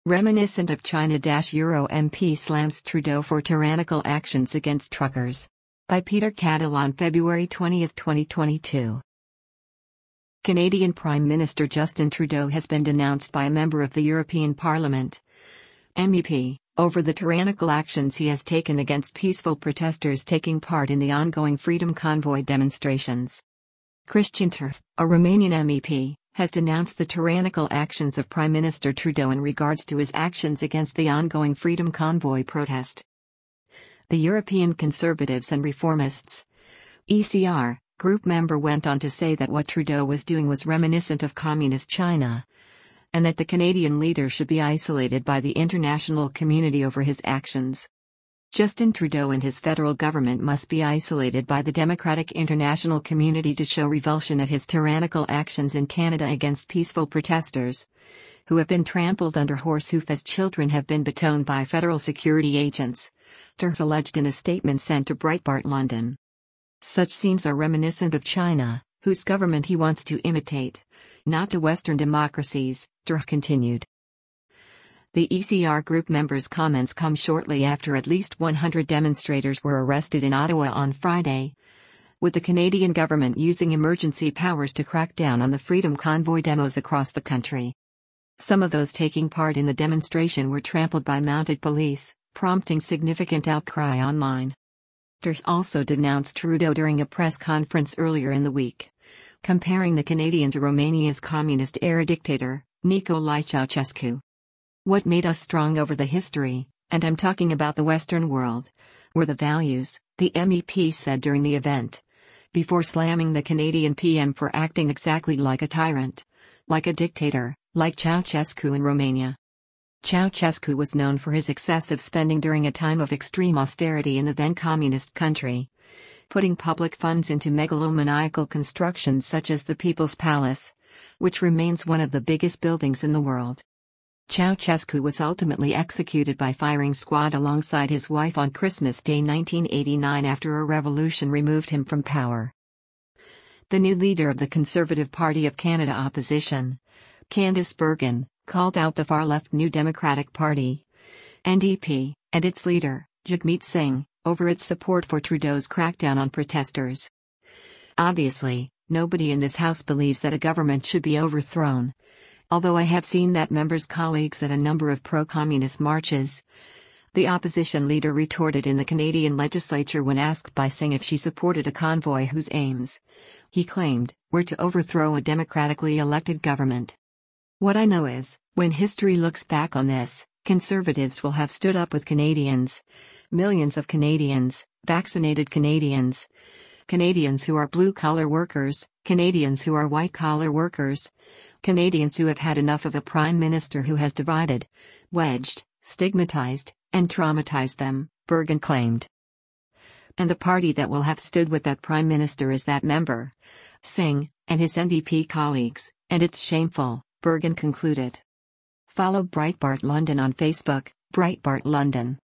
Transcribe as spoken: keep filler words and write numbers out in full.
Reminiscent of China-Euro M P slams Trudeau for tyrannical actions against truckers. By Peter Cadell on February twentieth, twenty twenty-two. Canadian Prime Minister Justin Trudeau has been denounced by a member of the European Parliament, M E P, over the tyrannical actions he has taken against peaceful protesters taking part in the ongoing Freedom Convoy demonstrations. Cristian Turci, a Romanian M E P, has denounced the tyrannical actions of Prime Minister Trudeau in regards to his actions against the ongoing Freedom Convoy protest. The European Conservatives and Reformists (E C R) group member went on to say that what Trudeau was doing was reminiscent of Communist China, and that the Canadian leader should be isolated by the international community over his actions. Justin Trudeau and his federal government must be isolated by the democratic international community to show revulsion at his tyrannical actions in Canada against peaceful protesters, who have been trampled under horsehoof as children have been batoned by federal security agents, Turci alleged in a statement sent to Breitbart London. Such scenes are reminiscent of China, whose government he wants to imitate, not to Western democracies, Turci continued. The E C R group members' comments come shortly after at least one hundred demonstrators were arrested in Ottawa on Friday, with the Canadian government using emergency powers to crack down on the Freedom Convoy demos across the country. Some of those taking part in the demonstration were trampled by mounted police, prompting significant outcry online. Turci also denounced Trudeau during a press conference earlier in the week, comparing the Canadian to Romania's communist-era dictator, Nicolae Ceausescu. What made us strong over the history, and I'm talking about the Western world, were the values, the M E P said during the event, before slamming the Canadian P M for acting exactly like a tyrant, like a dictator, like Ceausescu in Romania. Ceausescu was known for his excessive spending during a time of extreme austerity in the then communist country, putting public funds into megalomaniacal constructions such as the People's Palace, which remains one of the biggest buildings in the world. Ceausescu was ultimately executed by firing squad alongside his wife on Christmas Day nineteen eighty-nine after a revolution removed him from power. The new leader of the Conservative Party of Canada opposition, Candice Bergen, called out the far-left New Democratic Party, N D P, and its leader, Jagmeet Singh, over its support for Trudeau's crackdown on protesters. Obviously, nobody in this House believes that a government should be overthrown, although I have seen that members' colleagues at a number of pro-communist marches. The opposition leader retorted in the Canadian legislature when asked by Singh if she supported a convoy whose aims, he claimed, were to overthrow a democratically elected government. What I know is, when history looks back on this, Conservatives will have stood up with Canadians, millions of Canadians, vaccinated Canadians, Canadians who are blue-collar workers, Canadians who are white-collar workers, Canadians who have had enough of a Prime Minister who has divided, wedged, stigmatized, and traumatized them, Bergen claimed. And the party that will have stood with that Prime Minister is that member, Singh, and his N D P colleagues, and it's shameful, Bergen concluded. Follow Breitbart London on Facebook, Breitbart London.